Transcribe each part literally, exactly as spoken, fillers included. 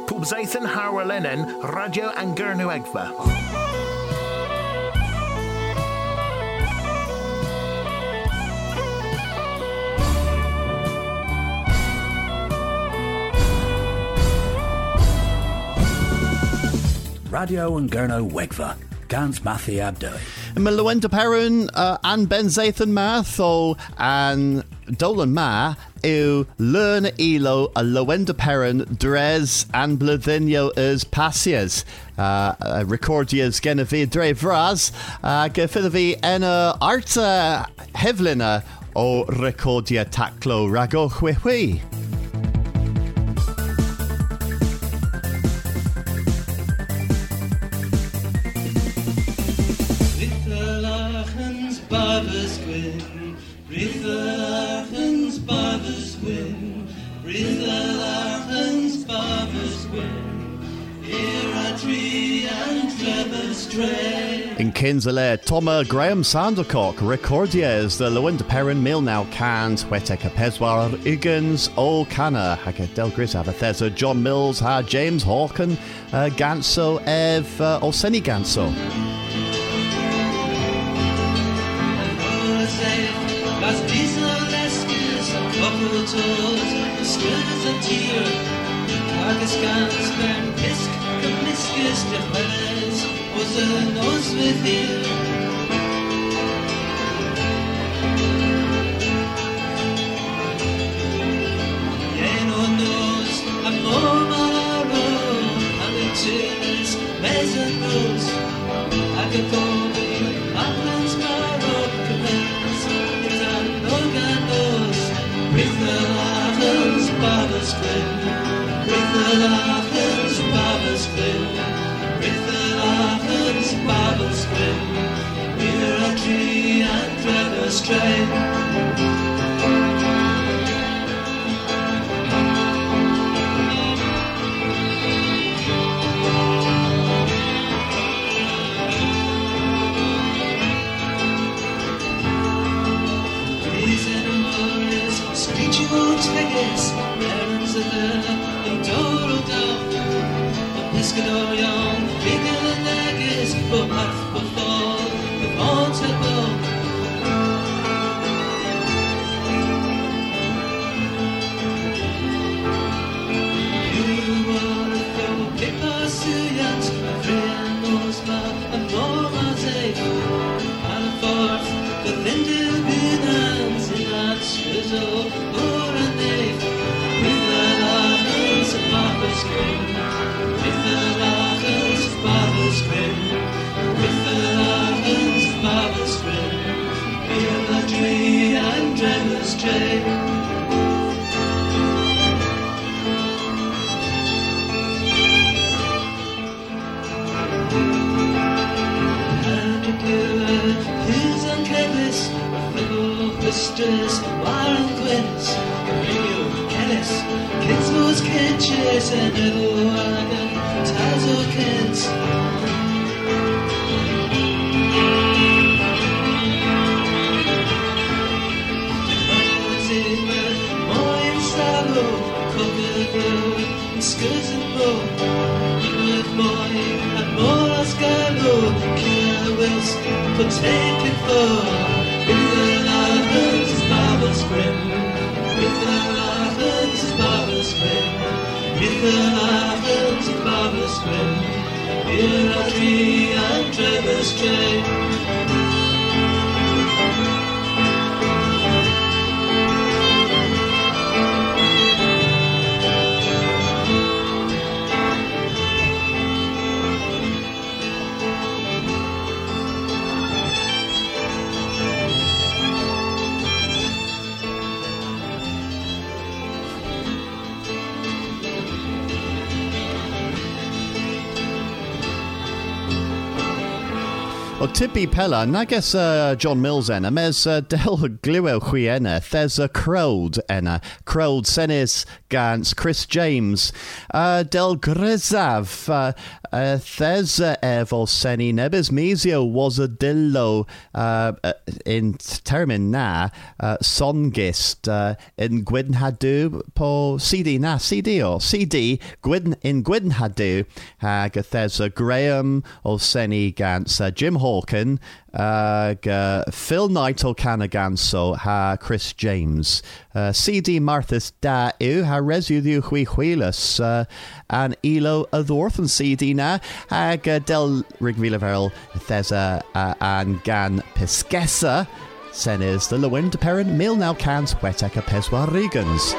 Pubzaithan Harwalenen, Radio Angernu Egva. Radio and Gurno Wegva, Gans Mathi Abdoi. Mlywenda Peryn uh, an Ben Zathan Math o an Dolan Ma yw Learn Elo a Lywenda Peryn Dres an Blyddenio as Passias. Uh, uh, recordias gen fi dre fras uh, gyffydd fi en y arta heflina o recordia taclo rago chwehwi. In Kinsale, Toma Graham Sandercock recordies the Lywenda Peryn Mil now cans Weteka Peswar Iggins O Canna Haga Delgris Avathesa John Mills Ha James Hawken uh, Ganso Ev uh, Olseni Ganso. Was a nose with you. Yeno knows I'm more marrow, and the chillers, maize and rose. I could go to you, Uplands marrow, commence, it's an organ nose. With the Lathans, Barber's Glen, with the Lathans, Barber's Glen. With the Lathans, Barber's Glen, we're a tree and drive astray. These animals, spiritual tigers, parents of the Doro down, Pescador young. Bigger than Agis, but half before the portable. You are a fellow paper suyat, a friend knows my and more my day. And a fourth, the Lindell Binans in that swizzle, or a knave. With the Lathans and Barber's Glen, with the Lathans. Barber's Glen, with the Lathans, Barber's Glen, we're the tree and drive astray. And the killer, hills and Kellis, Fiddle, Mistress, Warren Quinns, Ringo, Kellis, Kinsmore's Kitches, and Little Wagon. Tazo Kent. Moin Salo, Cockaboo, Skirts and Bow, with Boy, and Mora Scalo, Killer West, for take it for. With the Lathans, Barber's Glen, with the Lathans, Barber's Glen, with the Lathans, Barber's Glen, we're a tree and drive astray. O tipi pela, nages uh, John Mills enna, mes uh, del glywew chwi enna, thes a crowd enna, crowd senis gans Chris James, uh, del grisaf, uh, uh, thes uh, evo seni nebys misio was a dillo uh, uh, in termin na, uh, songist uh, in Gwydn Hadw po C D na, C D o, C D, Gwydn, in Gwydn Hadw, hag uh, thes uh, Graham o seni gans uh, Jim Hawken, uh, uh, Phil Knight o Canaganso, ha Chris James. Uh, C D Marthas da yw, ha residiw chwi chwilus, uh, an ilo y ddwrth yn C D na, hag uh, del rigfileferol thesa uh, an gan Pisgesa, senes the Lywyn de Perrin, mil naw cant wetec a peswar rigans.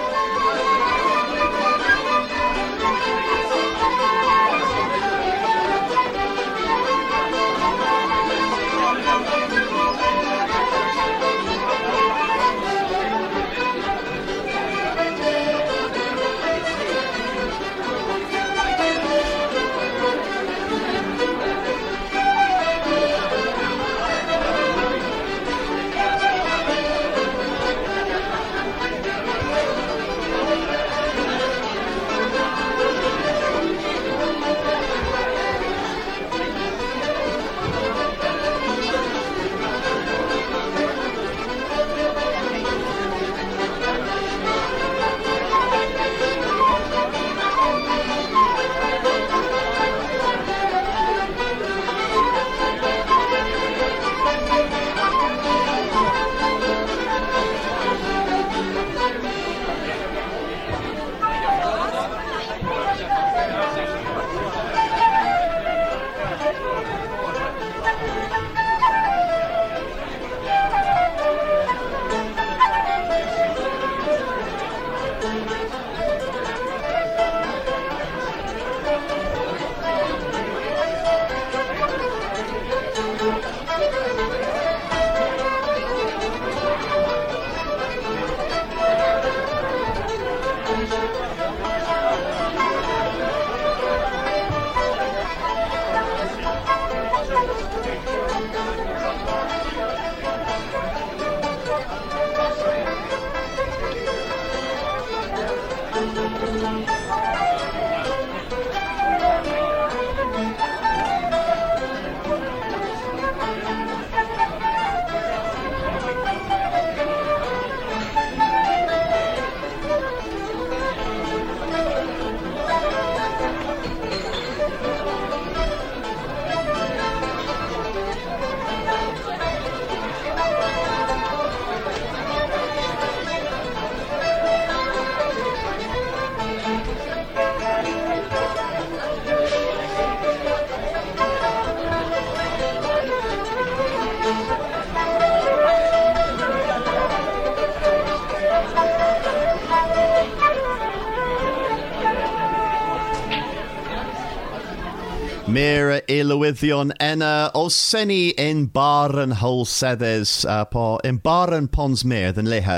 Mira Ilywyddion enna o seni in Barn Hol Seddes uh, po in Barn Pons Meer than leha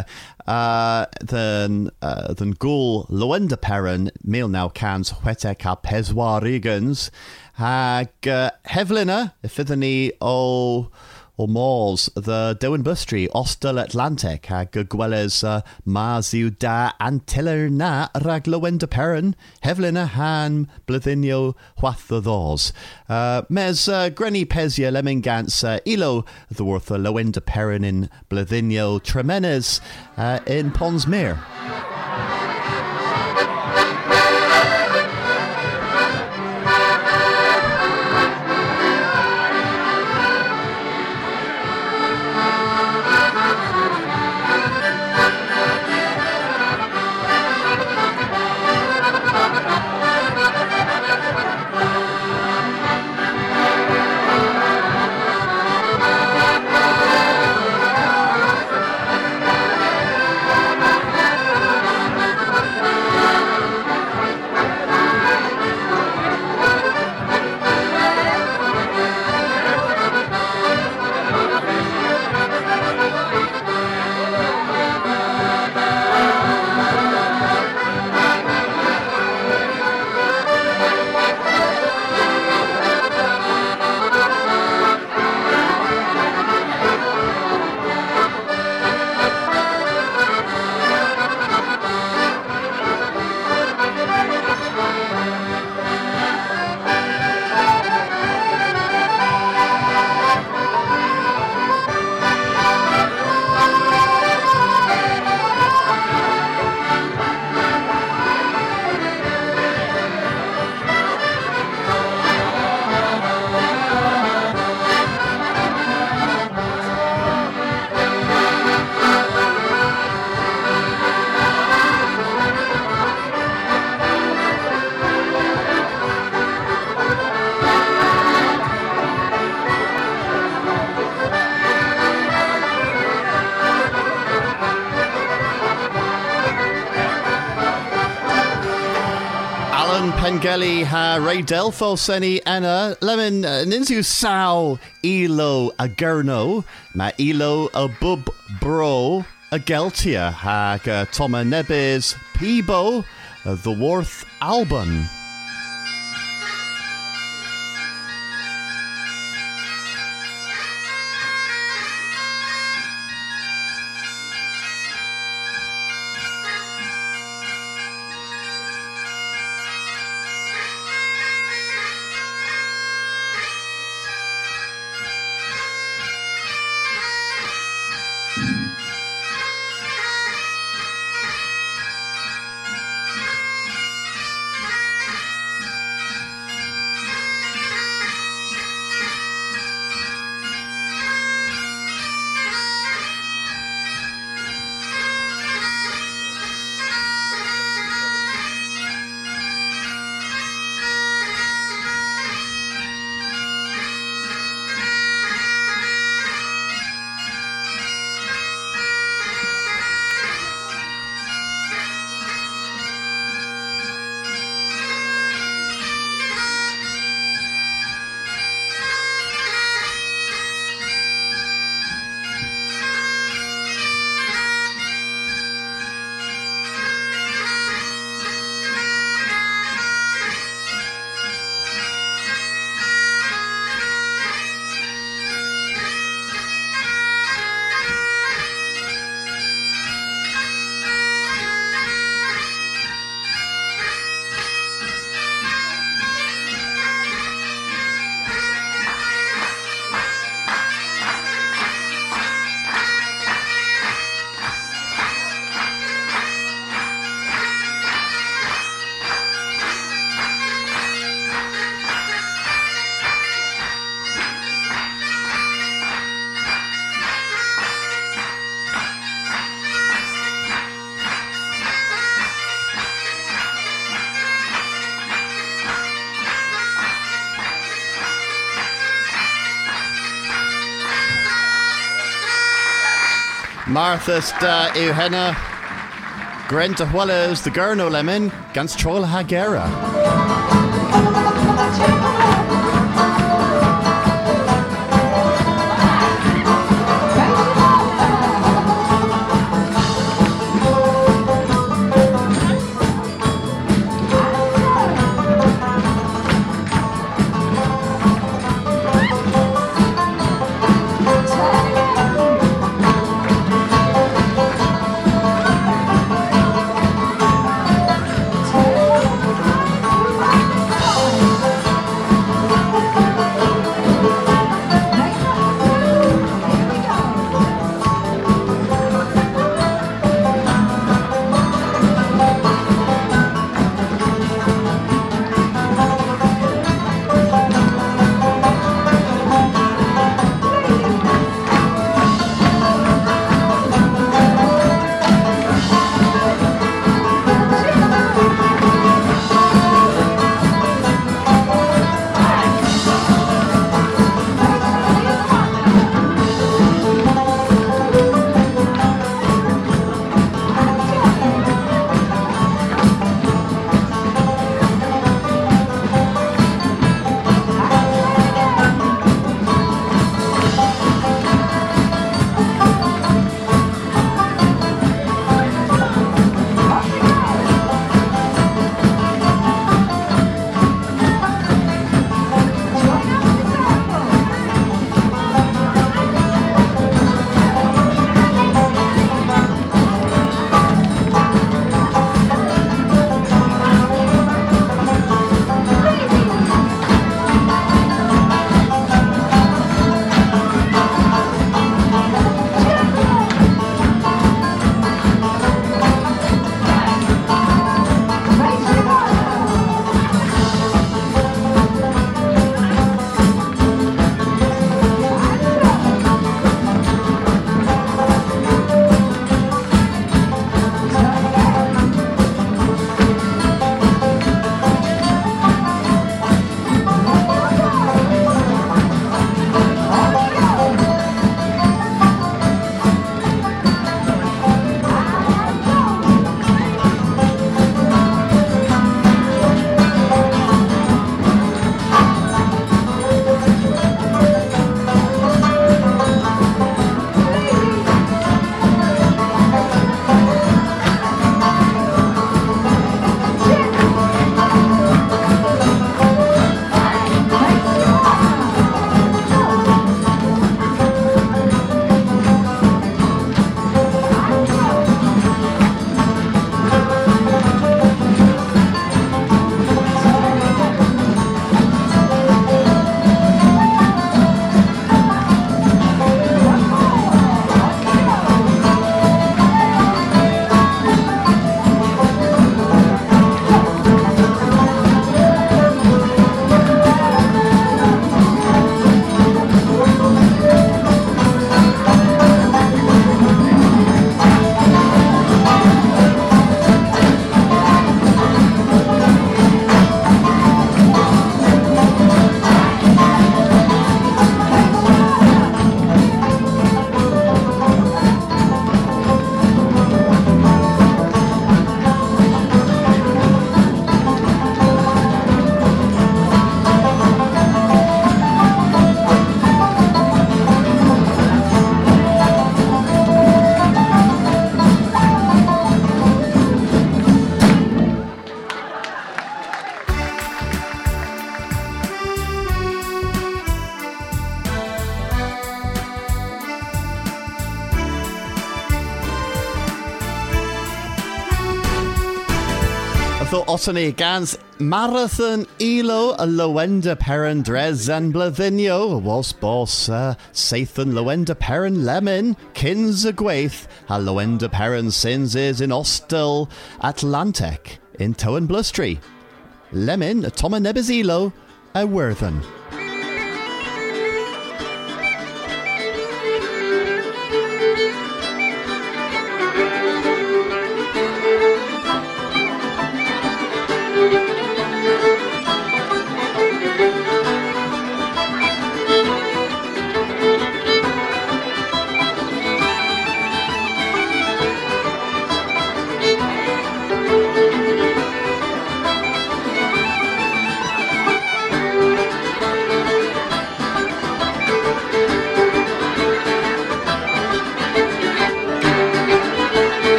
uh, than uh, than Gul Lywenda Perrin mil now cans whetek a peswar rigans hag uh, Hevlina ifithani o o Mors, the Dewan Bustry, Ostel Atlantic, hag Gweles uh, Maziw da Antiller na rag Lywenda Perrin, Hevlina han Blyddinio Hwath the Thors. Uh, mes uh, Grenny Pesia Lemingans uh, Ilo Ddwrth uh, Lywenda Perrin in Blyddinio Tremenes uh, in Ponsmere. yn Pengelly ha Ray Delfo Seni enna lemon uh, ninsu saw ilo a gurno ma ilo a bub bro a geltia hag uh, Toma Nebis Peebo uh, the Worth Alban. Martha's da Euhena Grenta Huelos the Gurno Lemon Gans Troll Hagera. Tho Otani Gans Marathon Elo a Lowenda Perrin Dres and Blathinio was boss uh, Sathan Lowenda Perrin Lemon Kins a Gwaith a Lowenda Perrin Sins is in Ostel Atlantic in Towan Blustry. Lemon a Toma Nebis Elo a Worthen.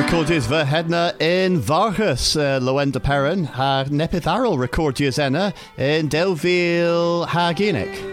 Recordius Verhedna in Vargas, uh, Lowenda Perrin, ha Nepitharol Recordius Enna in Delville Haginik.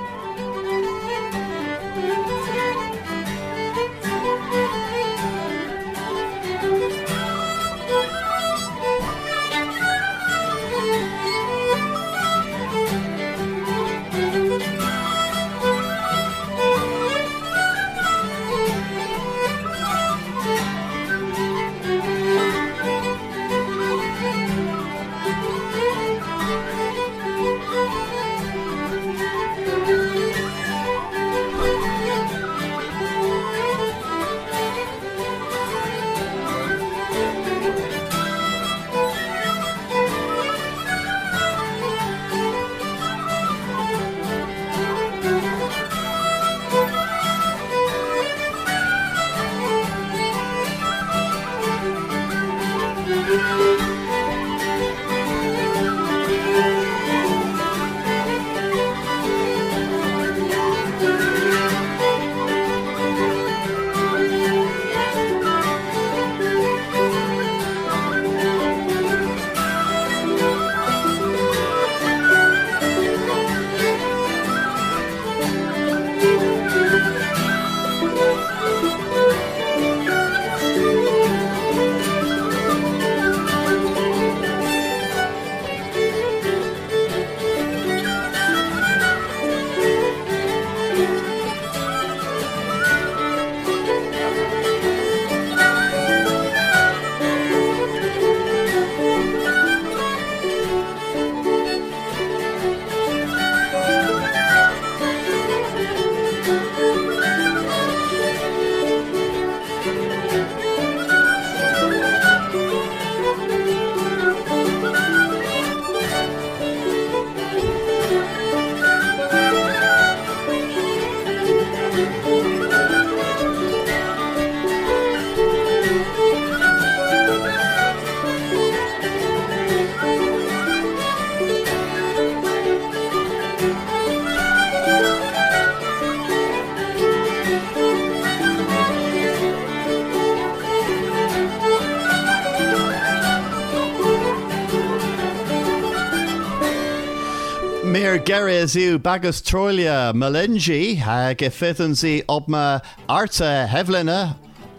Mir geres yw bagus trolia melengi hag effyddyn si obma arta heflena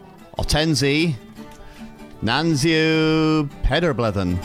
otensi nans yw peder blyddyn.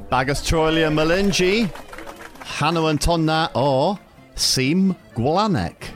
Bagus Trolia Malinji, Hanu and Tonna or Sim Gwlanek.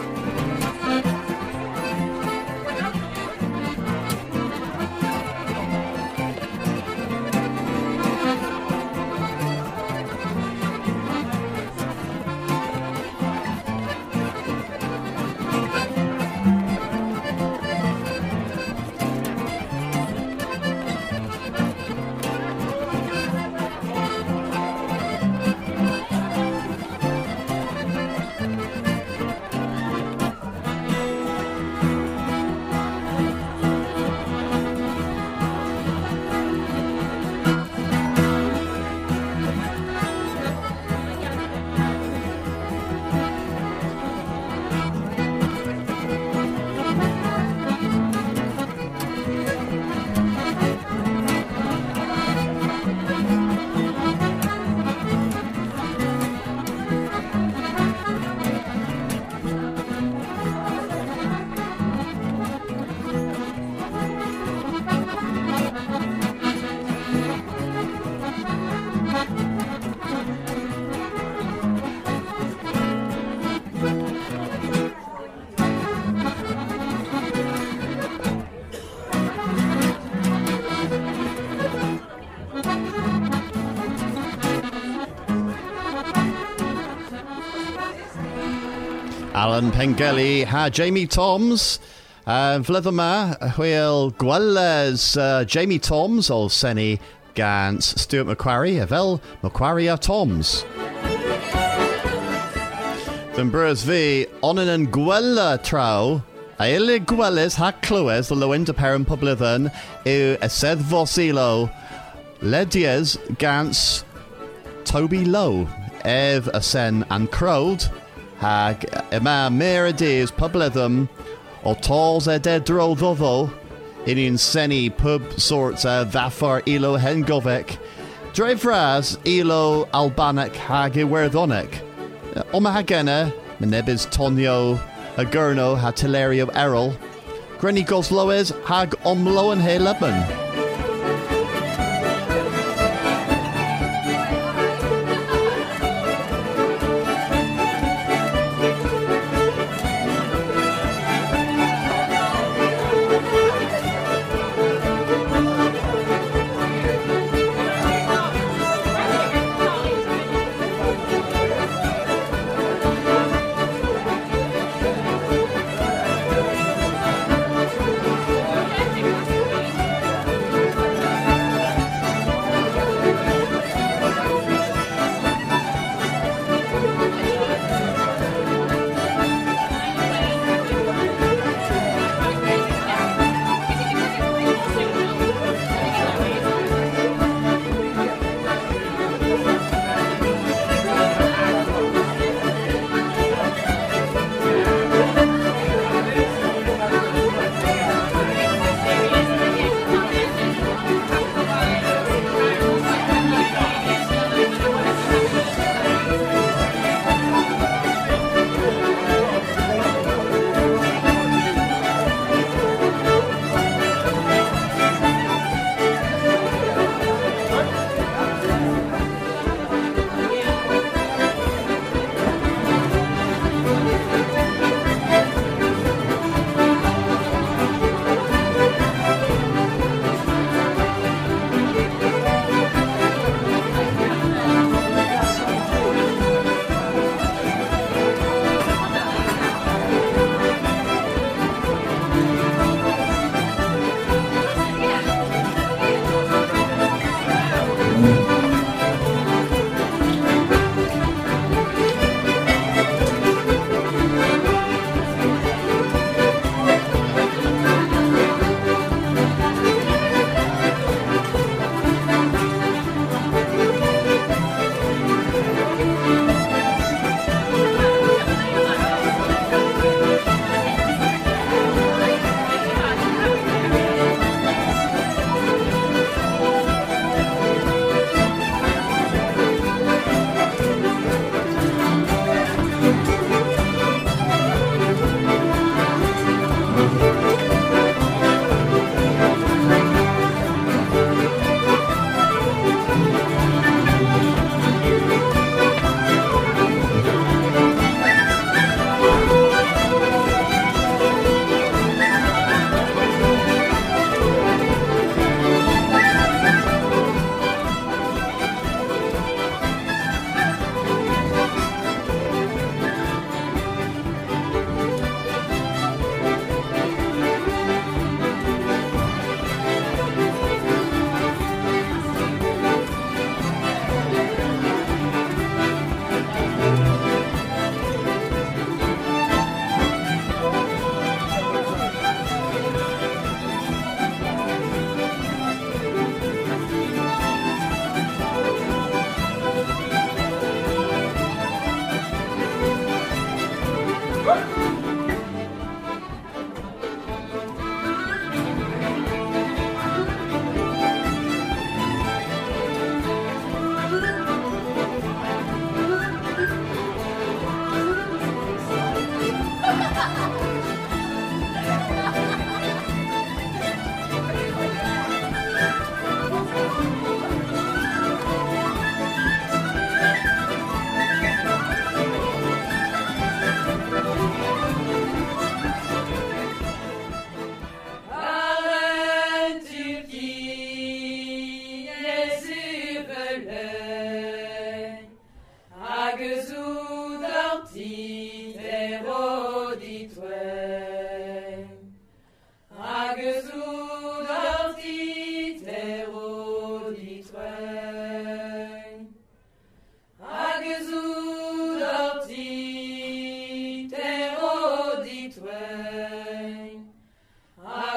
Alan Pengelly ha Jamie Toms. Uh, Flydd yma, hwyl gwelles uh, Jamie Toms o Senni gans Stuart Macquarie, a fel Macquarie a Toms. Dyn brys fi, onen yn gwella traw, a ili gwelles ha clywes y lywyn dy peren poblyddyn yw esedd fosilo, ledies gans Toby Lowe, ef y sen an crowd, hag yma mer y dys poblyddyn o tos e de dro ddoddo, in un senni pub sorts a ddafar ilo hengofec, drefras ilo albanic hag iwerddonic. Oma hagena, menebis Tonio, a gurno ha Tilerio Errol, Grenny Gosloes hag omloen he Lebanon.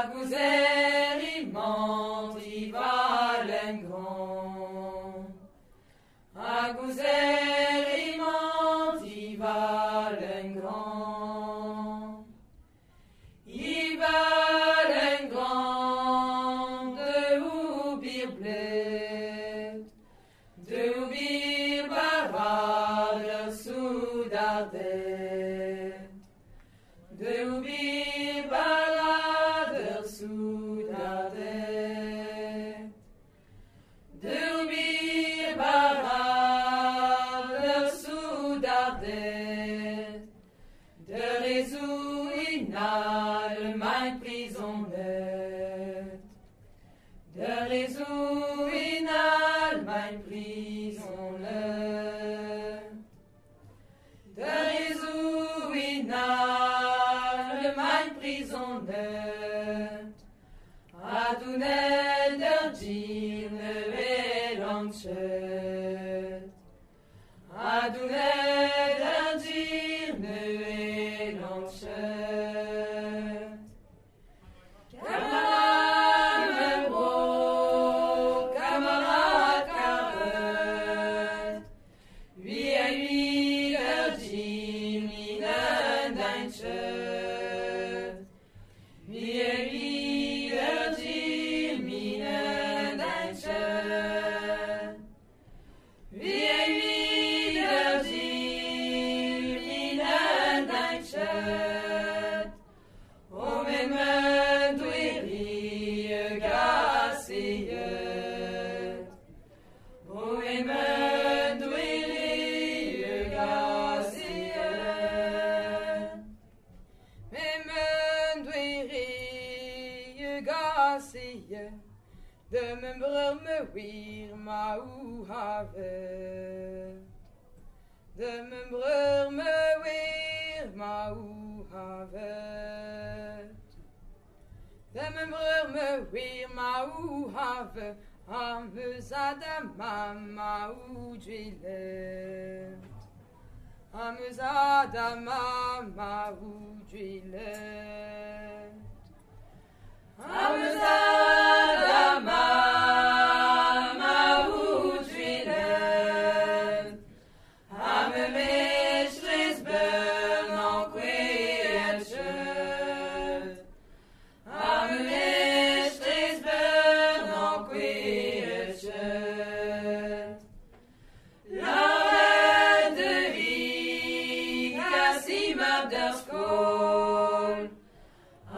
Aguzer imant i valen grand. Aguzer imant i valen grand. I valen grand de ubir bled. De ubir barader soudardet. De ubir barader soudardet. De ubir barader soudardet. De résout inal mein prisonnet. De résout inal mein prisonnet. De résout inal mein prisonnet. Adunel der djirne velanchet. Adunel der djirne velanchet. Camarade bro, camarade caret. Wie ein wieder djirne deintchet. Wie ein wieder djirne deintchet. Wie ein wieder djirne deintchet. O men men dweri gasiet. O men men dweri gasiet. Men men dweri gasiet. De men bror me wir ma u havet. De men bror me wir ma u havet. De men bror me wir ma u havet. Amus adama ma u dwilet. Amus adama ma u dwilet. Amus adama ma u dwilet. Ame mestris bön en kweetjet. Ame mestris bön en kweetjet. Laure de vig asim ab der skål.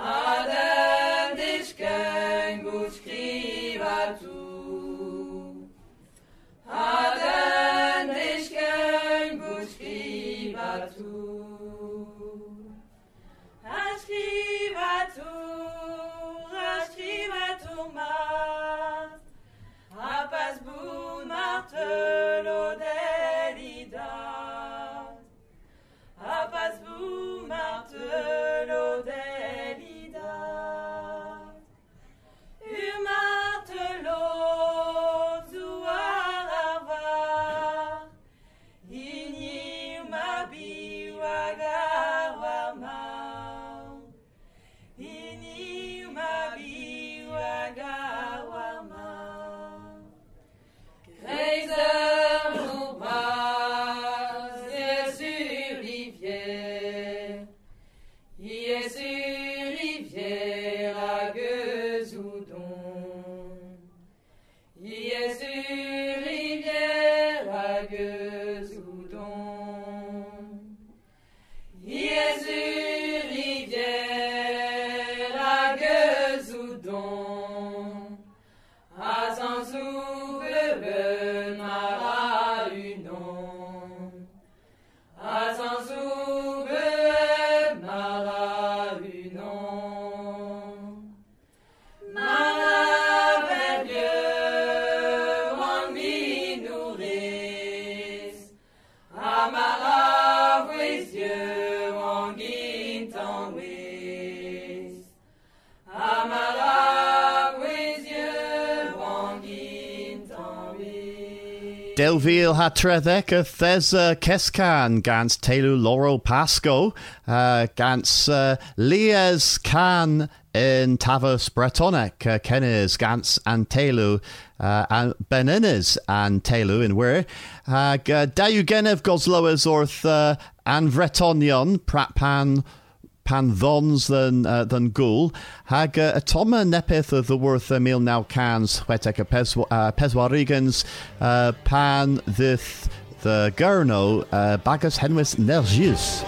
Delville ha trethek a thesa keskan gans telu Loro Pasco uh, gans uh, Lies can in Tavos Bretonic uh, Kenes gans and telu uh, and Beninis and telu in where uh, Dayu Genev Gosloas orth uh, and Vretonion Pratpan pan dhons than uh, than gul hag uh, atoma nepith of the worth Emil now cans wetek a peswarigans uh, pan thith the gurno uh, bagus henwis nergius.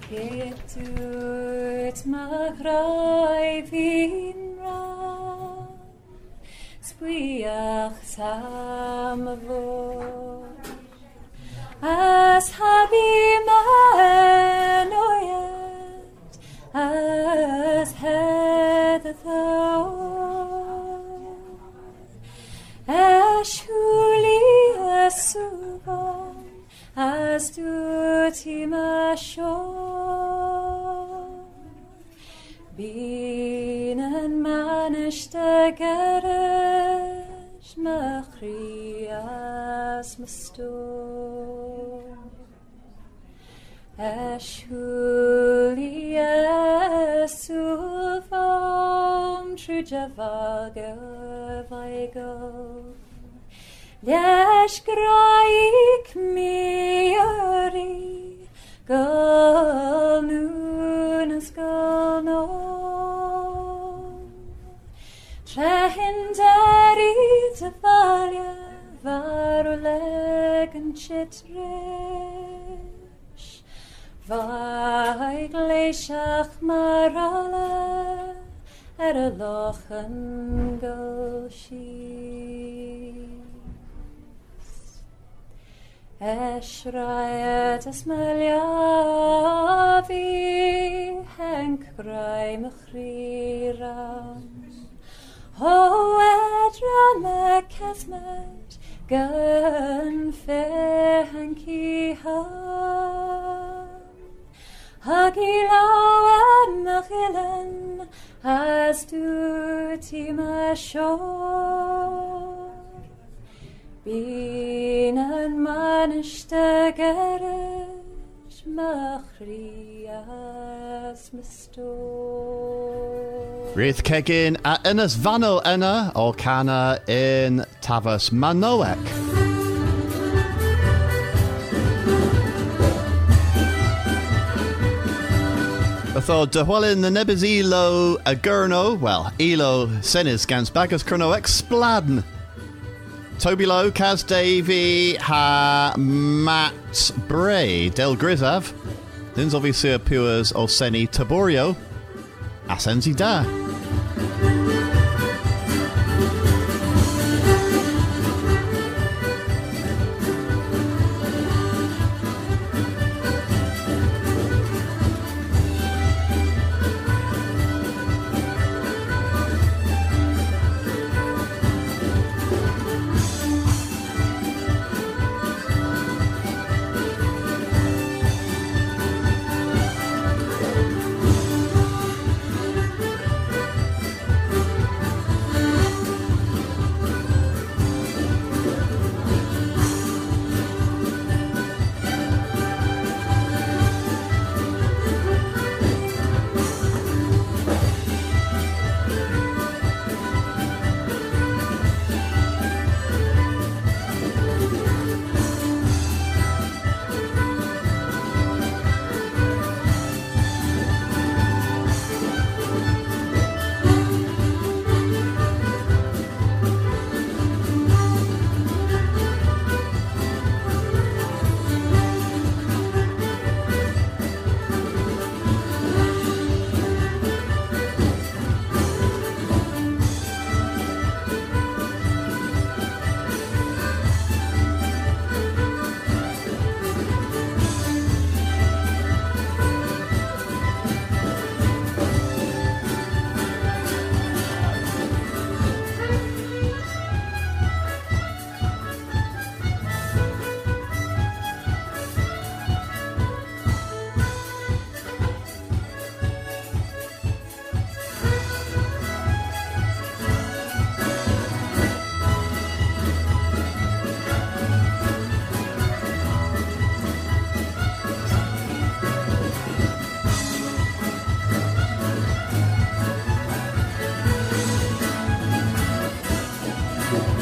Gedwyd mae rhai fi'n rhan, sbwyach tam y fod. As habi mae'n oed, as hedd y ddod. As hwli y swfon, as dŵr ti ma sio. Byn yn manish dy gerys, ma chri as ma sto. Eshuli esufam trwy jafag go. Lesh graig mi ori, gol nun as gol no. Trehin deri dy falia, farw leg yn chitrish. Vai gleisiach mar ala, er y loch yn gylsis. Esraed ysmylia fi, henc grai mychriran. O edran y cesmed, gyn fe henci han. Hag i law yn y chylen, as dŵr ti ma sior. Byn yn manish dy gerys, ma chri as ma stor. Rydd cegin a ynys fanol yna o cana in Tafas Manoec. Ytho dyhwalyn y nebys ilo a gyrno, wel, ilo senis gans bagas Cyrnoec spladn. Toby Lowe, Kaz Davey, ha Matt Bray, Del Grisaf, dyns obviously y piwers o Seni Taborio, a sensi da.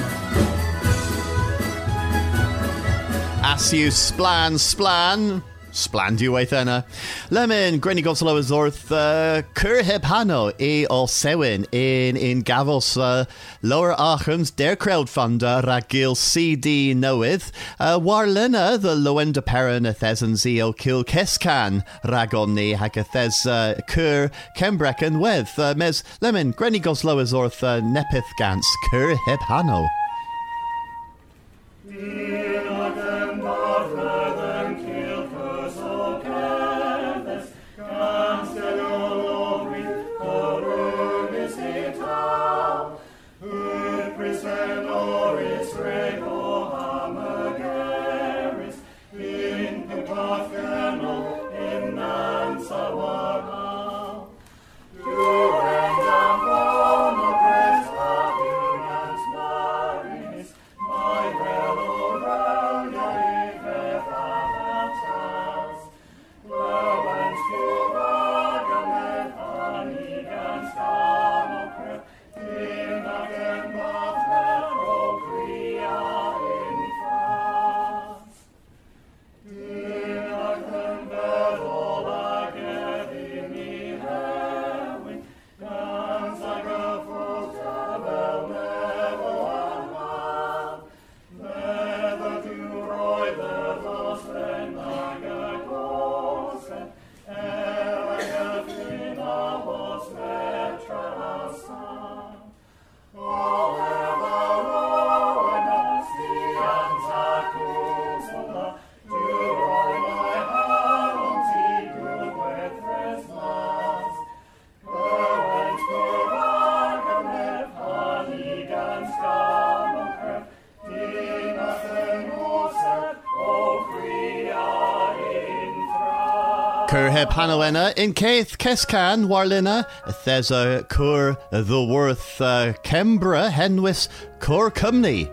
Asiw splan splan, Splandiwaith enna. Lemon, Granny Goslow is orth, uh, Curheb Hano, e o Sewin, in in Gavos, uh, Lower Achams, der crowdfunder, Ragil C D Noeth, uh, Warlina, the Lowenda Perrin, Athezan Zeo Kil Keskan, Ragonni, Hagathez, uh, Cur, Kembrecken, with, uh, Mes, Lemon, Granny Goslow is orth, uh, Nepith Gans, Curheb Hano. Curheb Hanoena, in Caith, Kescan, Warlina, Thesa, Cur, the Worth, uh, Kembra, Henwis, Cur Cumney.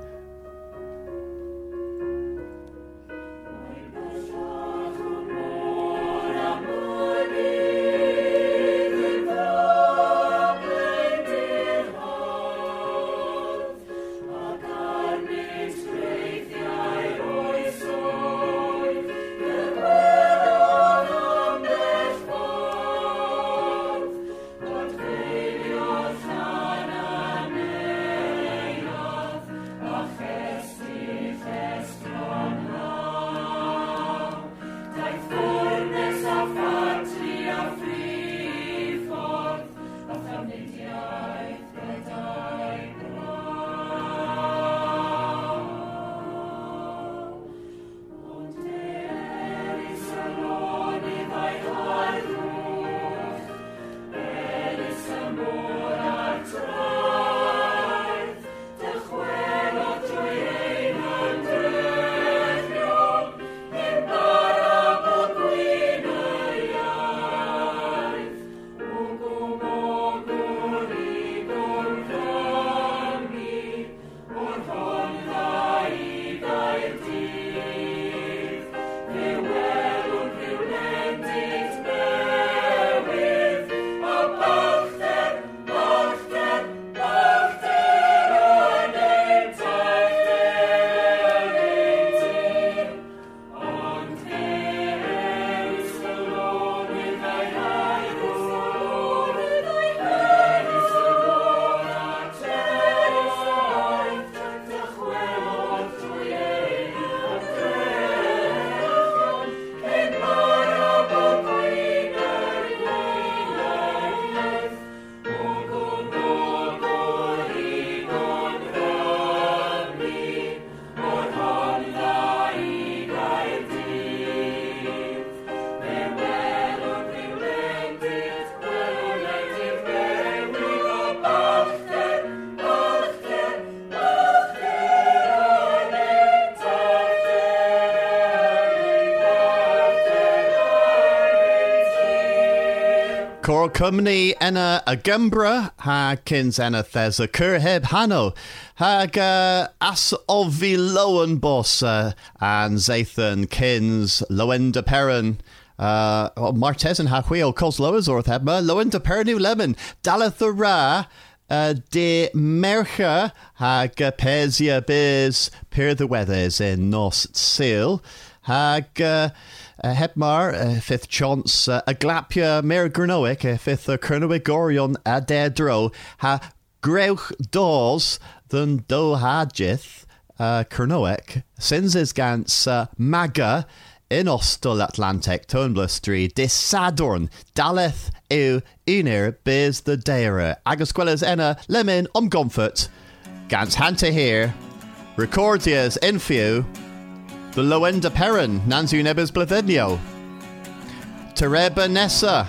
Cor Cumney enna a Gumbra, ha kins enna thes a Curheb Hano, hag uh, as of vi lowen boss, uh, and Zathan kins Lowenda Perrin, uh, oh, Martes and Haquio cos lowers or thebma, Lowenda Perrin lemon, Dalathara, uh, de Mercha, hag Pesia biz, per the weathers in Nos Seal, hag uh, uh, Hebmar, uh, fifth chance, uh, Aglapia Mer Grnoic, uh, fifth uh, Kernoic Gorion a Dedro, ha Greuch Dawes, than Do Hadjith, uh, Kernoic, Sinses Gans, uh, Maga, in Ostal Atlantic, Tonblustry, Dis Sadorn, Daleth, Ew, Enir, Biz the Dera, Agasquellas Enna, Lemon, Umgomfort, Gans Hanta here, Recordias, Infew, the Loenda Perrin, Nanzu Nebes Blavidnio, Tereba Nessa.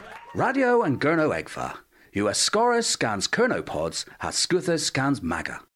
Radio and Gurno Egfa. You are Scorus scans Kernopods, has Scuthus scans Maga.